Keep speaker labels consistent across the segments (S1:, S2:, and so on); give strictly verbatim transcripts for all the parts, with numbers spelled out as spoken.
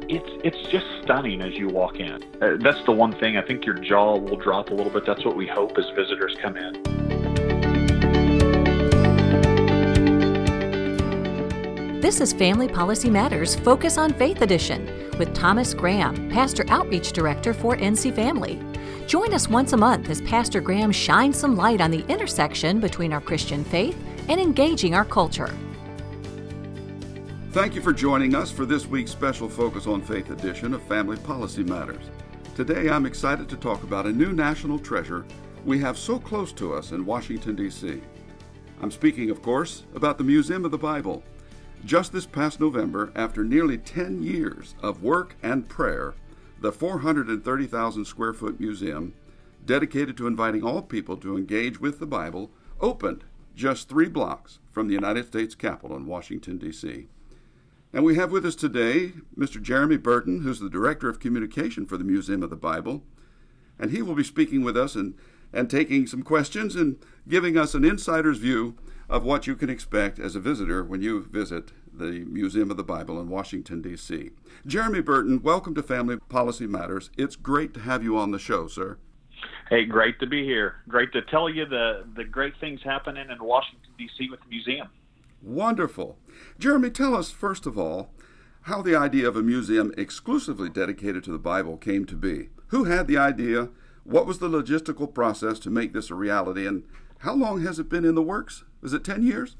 S1: It's it's just stunning as you walk in. Uh, that's the one thing. I think your jaw will drop a little bit. That's what we hope as visitors come in.
S2: This is Family Policy Matters Focus on Faith Edition with Thomas Graham, Pastor Outreach Director for N C Family. Join us once a month as Pastor Graham shines some light on the intersection between our Christian faith and engaging our culture.
S3: Thank you for joining us for this week's special Focus on Faith edition of Family Policy Matters. Today I'm excited to talk about a new national treasure we have so close to us in Washington, D C I'm speaking, of course, about the Museum of the Bible. Just this past November, after nearly ten years of work and prayer, the four hundred thirty thousand square foot museum, dedicated to inviting all people to engage with the Bible, opened just three blocks from the United States Capitol in Washington, D C And we have with us today Mister Jeremy Burton, who's the Director of Communication for the Museum of the Bible, and he will be speaking with us and, and taking some questions and giving us an insider's view of what you can expect as a visitor when you visit the Museum of the Bible in Washington, D C Jeremy Burton, welcome to Family Policy Matters. It's great to have you on the show, sir.
S1: Hey, great to be here. Great to tell you the, the great things happening in Washington, D C with the museum.
S3: Wonderful. Jeremy, tell us, first of all, how the idea of a museum exclusively dedicated to the Bible came to be. Who had the idea? What was the logistical process to make this a reality? And how long has it been in the works? Is it ten years?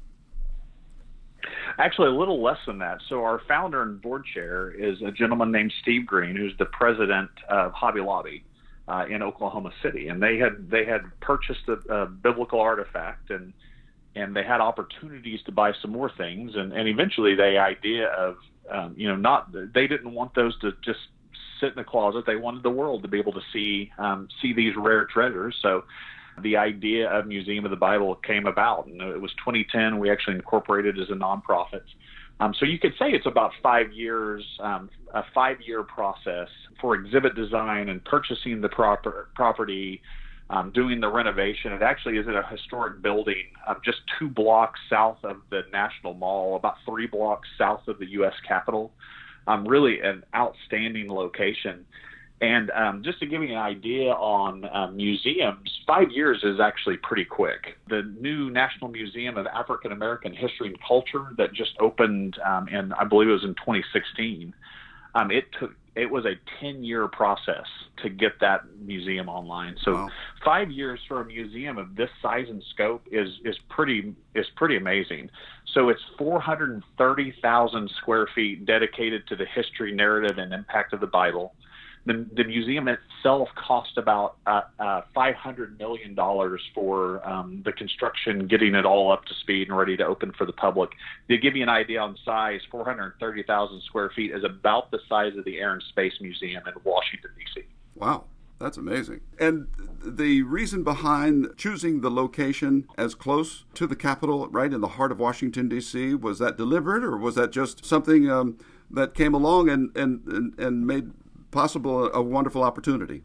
S1: Actually, a little less than that. So our founder and board chair is a gentleman named Steve Green, who's the president of Hobby Lobby uh, in Oklahoma City. And they had they had purchased a, a biblical artifact, and and they had opportunities to buy some more things. And, and eventually the idea of, um, you know, not they didn't want those to just sit in the closet. They wanted the world to be able to see um, see these rare treasures. So the idea of Museum of the Bible came about, and it was twenty ten. We actually incorporated as a nonprofit. Um, so you could say it's about five years, um, a five-year process for exhibit design and purchasing the proper property, um, doing the renovation. It actually is in a historic building um, just two blocks south of the National Mall, about three blocks south of the U S Capitol. Um, really an outstanding location. And um, just to give you an idea on um, museums, five years is actually pretty quick. The new National Museum of African American History and Culture that just opened, um, in I believe it was in twenty sixteen, um, it took it was a ten-year process to get that museum online. So wow. Five years for a museum of this size and scope is is pretty is pretty amazing. So it's four hundred thirty thousand square feet dedicated to the history, narrative, and impact of the Bible. The, the museum itself cost about uh, uh, five hundred million dollars for um, the construction, getting it all up to speed and ready to open for the public. To give you an idea on size, four hundred thirty thousand square feet is about the size of the Air and Space Museum in Washington, D C
S3: Wow, that's amazing. And the reason behind choosing the location as close to the Capitol, right in the heart of Washington, D C, was that deliberate, or was that just something um, that came along and, and, and, and made possible a wonderful opportunity?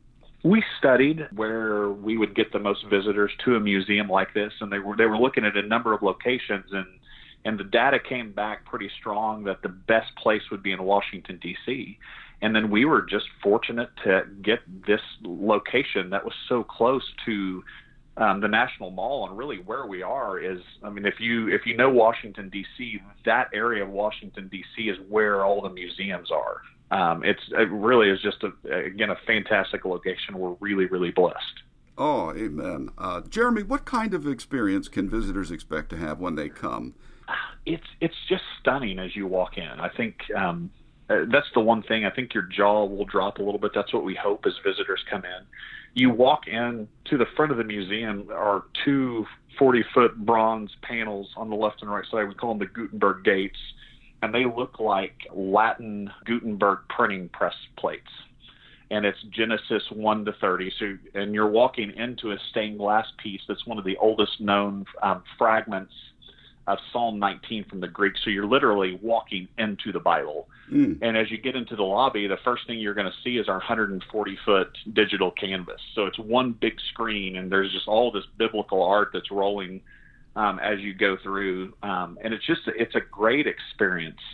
S1: We studied where we would get the most visitors to a museum like this, and they were they were looking at a number of locations, and and the data came back pretty strong that the best place would be in Washington, D C And then we were just fortunate to get this location that was so close to um, the National Mall, and really where we are is, I mean, if you if you know Washington, D C, that area of Washington, D C is where all the museums are. Um, it's it really is just a again a fantastic location. We're really really blessed.
S3: Oh, amen. Uh, Jeremy, what kind of experience can visitors expect to have when they come?
S1: It's it's just stunning as you walk in. I think um, that's the one thing. I think your jaw will drop a little bit. That's what we hope as visitors come in. You walk in to the front of the museum are two forty-foot bronze panels on the left and right side. We call them the Gutenberg gates. And they look like Latin Gutenberg printing press plates. And it's Genesis one to thirty. So, and you're walking into a stained glass piece that's one of the oldest known um, fragments of Psalm nineteen from the Greek. So you're literally walking into the Bible. Mm. And as you get into the lobby, the first thing you're going to see is our one hundred forty foot digital canvas. So it's one big screen, and there's just all this biblical art that's rolling um, as you go through. Um, and it's just, it's a great experience.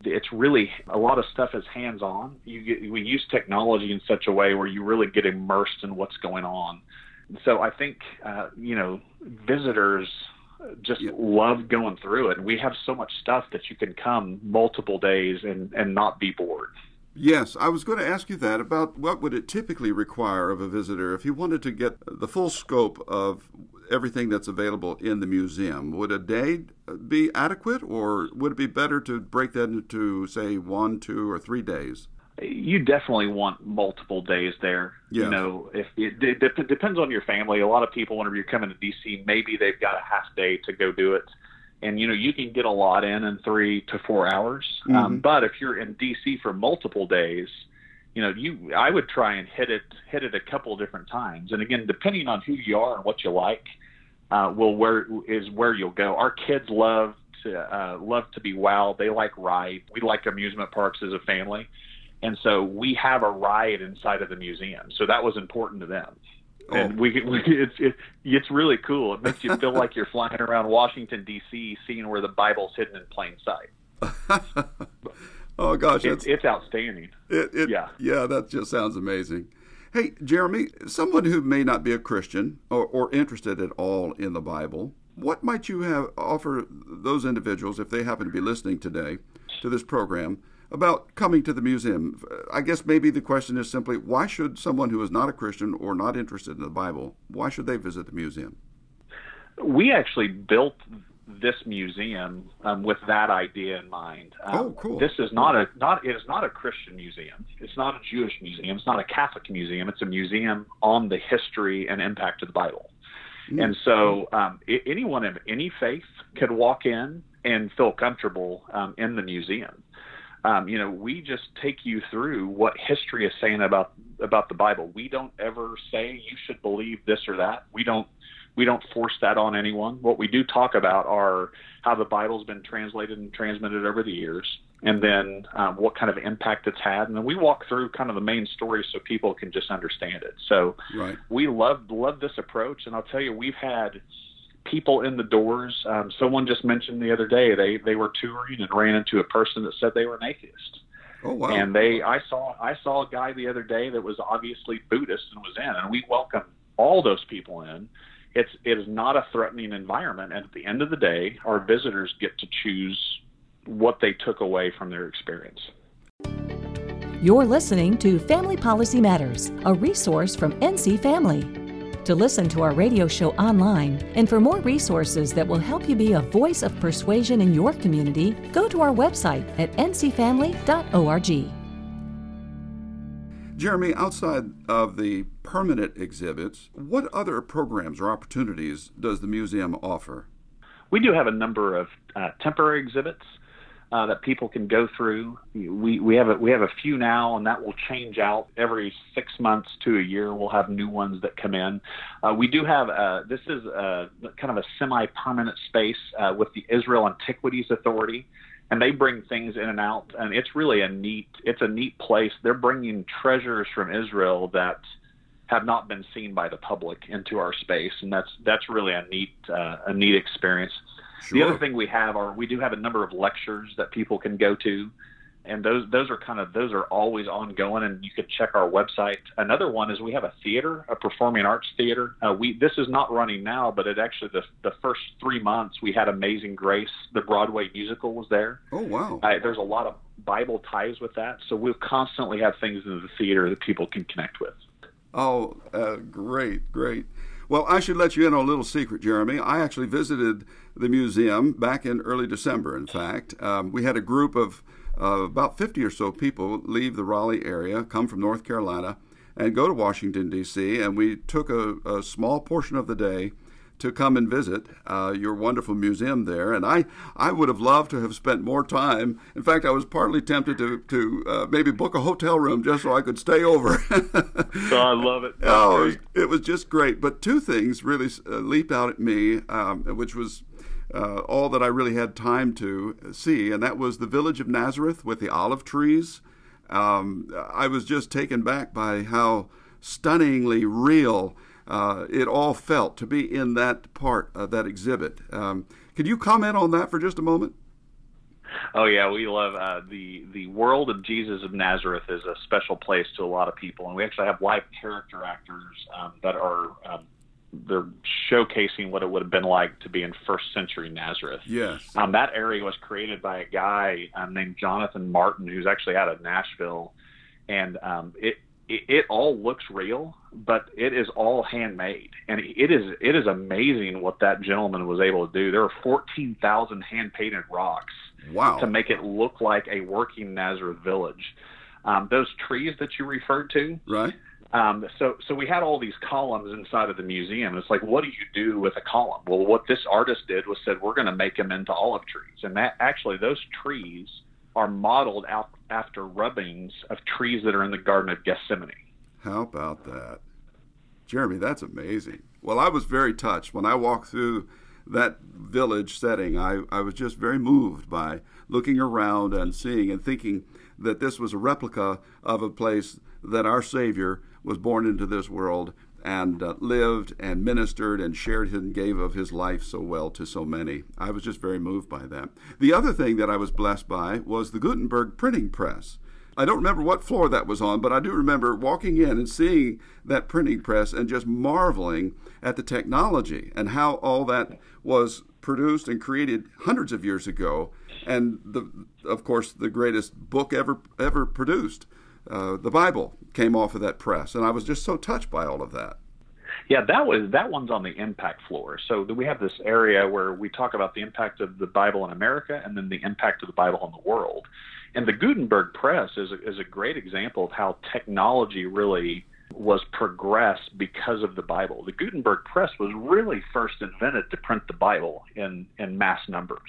S1: it's really, a lot of stuff is hands-on. You get, we use technology in such a way where you really get immersed in what's going on. So I think, uh, you know, visitors just yeah. love going through it. And we have so much stuff that you can come multiple days and, and not be bored.
S3: Yes, I was going to ask you that about what would it typically require of a visitor if you wanted to get the full scope of everything that's available in the museum. Would a day be adequate, or would it be better to break that into, say, one, two, or three days?
S1: You definitely want multiple days there.
S3: Yes.
S1: You know, if it, it, it depends on your family. A lot of people, whenever you're coming to D C, maybe they've got a half day to go do it. And, you know, you can get a lot in in three to four hours. Mm-hmm. Um, but if you're in D C for multiple days, you know, you I would try and hit it hit it a couple of different times. And again, depending on who you are and what you like, uh, will where is where you'll go. Our kids love to uh, love to be wowed. They like rides. We like amusement parks as a family. And so we have a ride inside of the museum. So that was important to them. Oh. And we, we it's it, it's really cool. It makes you feel like you're flying around Washington, D C, seeing where the Bible's hidden in plain sight.
S3: Oh, gosh.
S1: It, it's outstanding.
S3: It, it, yeah. Yeah, that just sounds amazing. Hey, Jeremy, someone who may not be a Christian or, or interested at all in the Bible, what might you have offer those individuals, if they happen to be listening today to this program, about coming to the museum? I guess maybe the question is simply, why should someone who is not a Christian or not interested in the Bible, why should they visit the museum?
S1: We actually built this museum um, with that idea in mind. Um,
S3: oh, cool.
S1: This is not a not it is not a Christian museum. It's not a Jewish museum. It's not a Catholic museum. It's a museum on the history and impact of the Bible. Mm-hmm. And so um, I- anyone of any faith could walk in and feel comfortable um, in the museum. Um, you know, we just take you through what history is saying about about the Bible. We don't ever say you should believe this or that. We don't we don't force that on anyone. What we do talk about are how the Bible's been translated and transmitted over the years, and then um, what kind of impact it's had. And then we walk through kind of the main story so people can just understand it. So
S3: right.
S1: we love love this approach, and I'll tell you, we've had people in the doors. Um, someone just mentioned the other day they they were touring and ran into a person that said they were an atheist.
S3: Oh wow!
S1: And they I saw I saw a guy the other day that was obviously Buddhist and was in, and we welcome all those people in. It's it is not a threatening environment, and at the end of the day, our visitors get to choose what they took away from their experience.
S2: You're listening to Family Policy Matters, a resource from N C Family. To listen to our radio show online and for more resources that will help you be a voice of persuasion in your community, go to our website at n c family dot org.
S3: Jeremy, outside of the permanent exhibits, what other programs or opportunities does the museum offer?
S1: We do have a number of uh, temporary exhibits uh, that people can go through. We we have a, we have a few now, and that will change out every six months to a year. We'll have new ones that come in. Uh, we do have uh, this is a, kind of a semi-permanent space uh, with the Israel Antiquities Authority, and they bring things in and out, and it's really a neat it's a neat place. They're bringing treasures from Israel that have not been seen by the public into our space, and that's that's really a neat uh, a neat experience.
S3: Sure.
S1: The other thing we have are we do have a number of lectures that people can go to, and those those are kind of those are always ongoing, and you can check our website. Another one is we have a theater, a performing arts theater. Uh, we this is not running now, but it actually the the first three months we had Amazing Grace, the Broadway musical, was there.
S3: Oh wow!
S1: Uh, there's a lot of Bible ties with that, so we'll constantly have things in the theater that people can connect with.
S3: Oh, uh, great, great. Well, I should let you in on a little secret, Jeremy. I actually visited the museum back in early December, in fact. Um, we had a group of uh, about fifty or so people leave the Raleigh area, come from North Carolina, and go to Washington, D C, and we took a, a small portion of the day to come and visit uh, your wonderful museum there. And I, I would have loved to have spent more time. In fact, I was partly tempted to, to uh, maybe book a hotel room just so I could stay over.
S1: So I love it. That's
S3: oh, it was,
S1: great.
S3: it was just great. But two things really uh, leaped out at me, um, which was uh, all that I really had time to see, and that was the village of Nazareth with the olive trees. Um, I was just taken back by how stunningly real Uh, it all felt to be in that part of that exhibit. Um, could you comment on that for just a moment?
S1: Oh yeah, we love uh, the the world of Jesus of Nazareth is a special place to a lot of people, and we actually have live character actors um, that are um, they're showcasing what it would have been like to be in first century Nazareth.
S3: Yes,
S1: um, that area was created by a guy um, named Jonathan Martin, who's actually out of Nashville, and um, it, it it all looks real, but it is all handmade, and it is it is amazing what that gentleman was able to do. There are fourteen thousand hand painted rocks.
S3: Wow.
S1: To make it look like a working Nazareth village. Um, those trees that you referred to,
S3: right?
S1: Um, so, so we had all these columns inside of the museum. It's like, what do you do with a column? Well, what this artist did was said, we're going to make them into olive trees, and that actually those trees are modeled out after rubbings of trees that are in the Garden of Gethsemane.
S3: How about that, Jeremy? That's amazing. Well, I was very touched when I walked through that village setting. I, I was just very moved by looking around and seeing and thinking that this was a replica of a place that our Savior was born into this world and uh, lived and ministered and shared and gave of his life so well to so many. I was just very moved by that. The other thing that I was blessed by was the Gutenberg printing press. I don't remember what floor that was on, but I do remember walking in and seeing that printing press and just marveling at the technology and how all that was produced and created hundreds of years ago. And, the, of course, the greatest book ever ever produced, uh, the Bible, came off of that press. And I was just so touched by all of that.
S1: Yeah, that was that one's on the impact floor. So we have this area where we talk about the impact of the Bible in America and then the impact of the Bible in the world. And the Gutenberg press is a, is a great example of how technology really was progressed because of the Bible. The Gutenberg press was really first invented to print the Bible in, in mass numbers.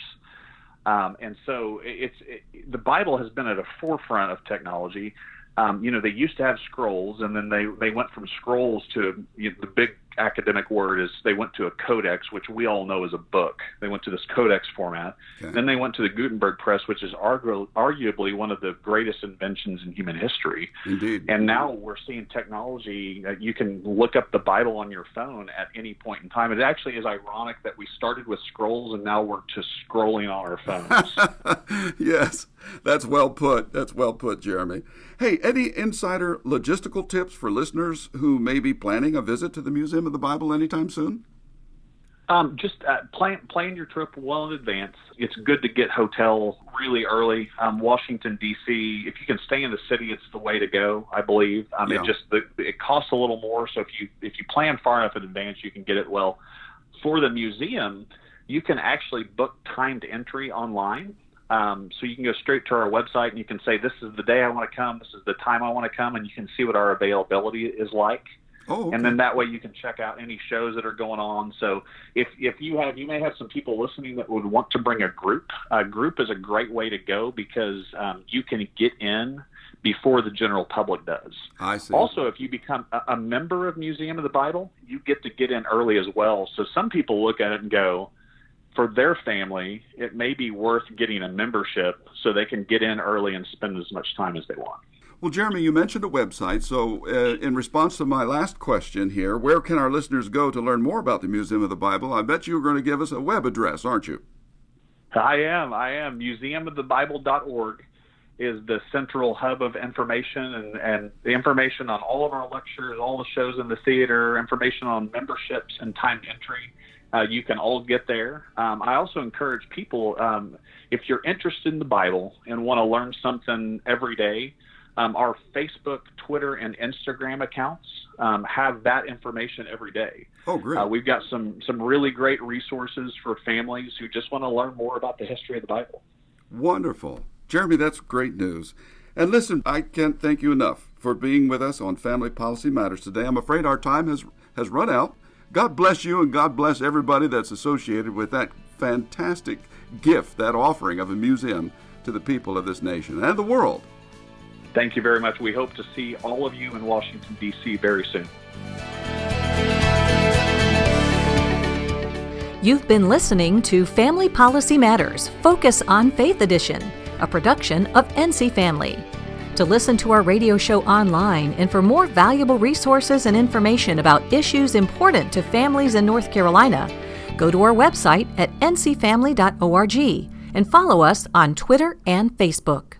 S1: Um, and so it's it, the Bible has been at a forefront of technology. Um, you know, they used to have scrolls, and then they, they went from scrolls to, you know, the big academic word is they went to a codex, which we all know is a book. They went to this codex format. Okay. Then they went to the Gutenberg press, which is argu- arguably one of the greatest inventions in human history.
S3: Indeed.
S1: And now we're seeing technology. Uh, you can look up the Bible on your phone at any point in time. It actually is ironic that we started with scrolls and now we're just scrolling on our phones.
S3: Yes, that's well put. That's well put, Jeremy. Hey, any insider logistical tips for listeners who may be planning a visit to the Museum of the Bible anytime soon?
S1: Um, just uh, plan plan your trip well in advance. It's good to get hotel really early. Um, Washington D C, if you can stay in the city, it's the way to go, I believe. Um, yeah. It just the, it costs a little more, so if you if you plan far enough in advance, you can get it well. For the museum, you can actually book timed entry online. Um, so you can go straight to our website and you can say, this is the day I want to come, this is the time I want to come, and you can see what our availability is like.
S3: Oh, okay.
S1: And then that way you can check out any shows that are going on. So if if you have, you may have some people listening that would want to bring a group. A group is a great way to go because um, you can get in before the general public does.
S3: I see.
S1: Also, if you become a, a member of Museum of the Bible, you get to get in early as well. So some people look at it and go, for their family, it may be worth getting a membership so they can get in early and spend as much time as they want.
S3: Well, Jeremy, you mentioned a website. So uh, in response to my last question here, where can our listeners go to learn more about the Museum of the Bible? I bet you're going to give us a web address, aren't you?
S1: I am. I am. museum of the bible dot org is the central hub of information, and, and the information on all of our lectures, all the shows in the theater, information on memberships and timed entry. Uh, you can all get there. Um, I also encourage people, um, if you're interested in the Bible and want to learn something every day, um, our Facebook, Twitter, and Instagram accounts um, have that information every day.
S3: Oh, great.
S1: Uh, we've got some, some really great resources for families who just want to learn more about the history of the Bible.
S3: Wonderful. Jeremy, that's great news. And listen, I can't thank you enough for being with us on Family Policy Matters today. I'm afraid our time has has run out. God bless you, and God bless everybody that's associated with that fantastic gift, that offering of a museum to the people of this nation and the world.
S1: Thank you very much. We hope to see all of you in Washington, D C very soon.
S2: You've been listening to Family Policy Matters, Focus on Faith Edition, a production of N C Family. To listen to our radio show online and for more valuable resources and information about issues important to families in North Carolina, go to our website at n c family dot org and follow us on Twitter and Facebook.